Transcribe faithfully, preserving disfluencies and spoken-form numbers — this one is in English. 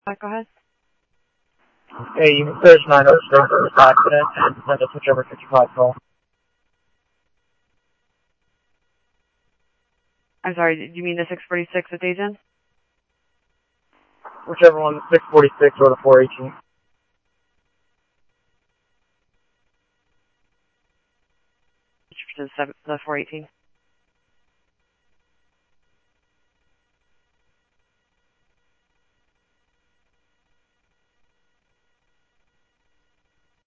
Uh, go ahead. Hey, you can search nine oh six for this accident and send a switchover fifty-five call. I'm sorry, did you mean the six forty-six with agent? Whichever one, the six forty-six or the four eighteen. The four eighteen.